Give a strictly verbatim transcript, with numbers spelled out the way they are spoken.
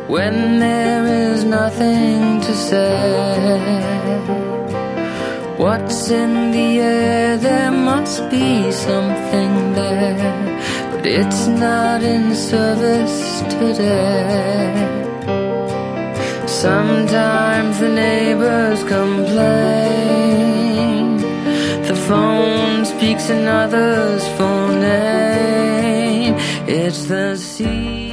when there is nothing to say. What's in the air? There must be something there, but it's not in service today. Sometimes the neighbors complain, the phone speaks another's full name. It's the sea.